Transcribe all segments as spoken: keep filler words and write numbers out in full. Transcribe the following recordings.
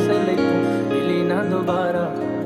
इस लई तू मिली ना दोबारा।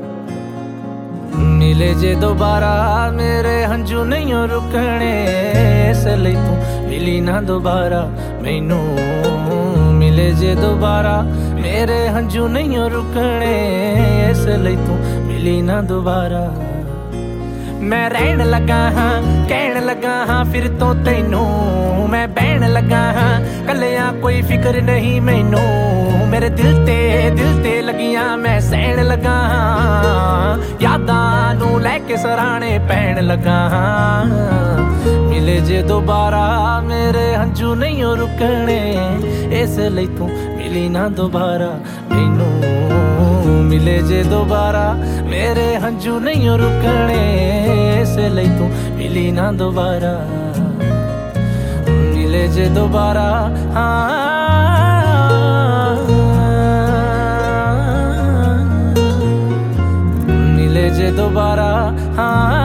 मिले जे दोबारा मेरे हंझू नहीं रुकने, इस लई तू मिली ना दोबारा मैनू। मिले जे दोबारा मेरे हंझू नहीं रुकने, इस लई तू मिली ना दोबारा। मैं रहन लगा हाँ कहन लगा हाँ फिर तो तैनू, मैं बहन लगा हाँ कलिया कोई फिक्र नहीं मैनू। मेरे दिल ते दिल ते लगियां मैं सहन लगा हाँ, यादां नू लैके सराहने पैन लगा हाँ। मिले जे दोबारा मेरे हंझू नहीं रुकने, इस लई तू मिली ना दोबारा मैनू। मिले जे दोबारा मेरे हंझू नहीं रुकने, इस लई तू मिली ना दोबारा। मिले जे दोबारा हाँ, मिले जे दोबारा हाँ।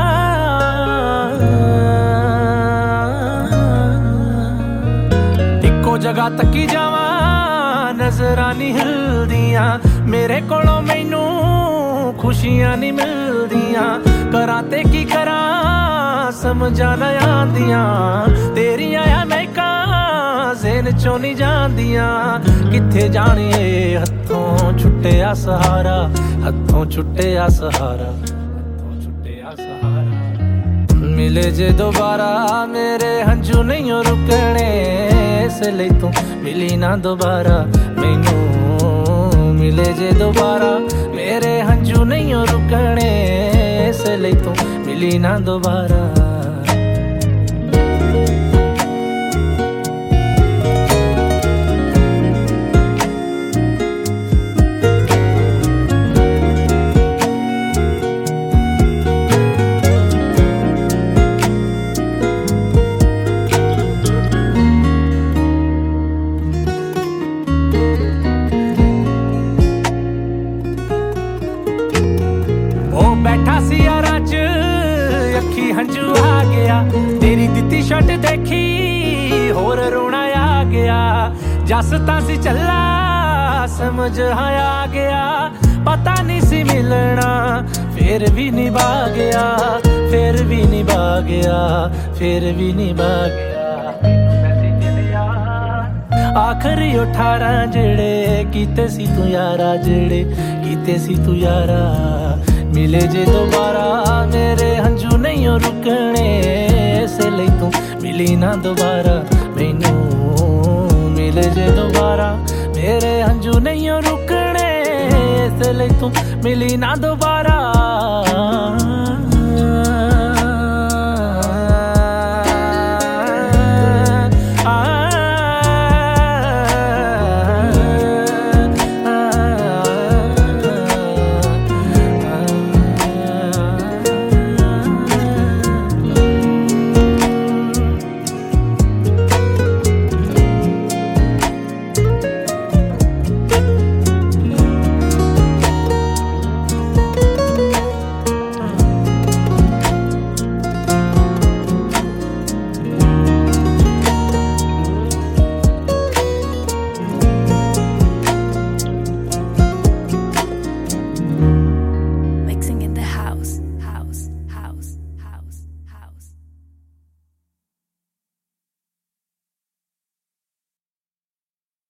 इक्को जगह तकी जावा नजरां नहीं हिलदियां, मेरे कोलों मैनू खुशियां नहीं मिलदियां। करां ते की करां समझां ना आंदियां, तेरियां आ महकां ज़हन चों नहीं जांदियां। किथे जाने हत्थों छुट्टिया सहारा, हत्थों छुट्टिया सहारा, हत्थों छुट्टिया सहारा। मिले जे दोबारा मेरे हंझू नहीं रुकने, इस लई तू मिली ना दोबारा मैनू। मिले जे दोबारा मेरे हंझू नहीं रुकने, इस लई तू मिली ना दोबारा। बैठा सी यारां च अखी हंझू आ गया, तेरी दित्ती शर्ट देखी होर रोना आ गया। जस तां सी चला समझ आया गया, पता नहीं सी मिलना फिर भी निभा गया, फिर भी निभा गया, फिर भी निभा गया। आखिरी अठारह जेड़े कीते सी तू यारा, जेड़े कीते सी तू यारा। मिले जे दोबारा मेरे हंझू नहीं रुकने, इस लई तू मिली ना दोबारा मैनू। मिले जे दोबारा मेरे हंझू नहीं रुकने, इस लई तू मिली ना दोबारा।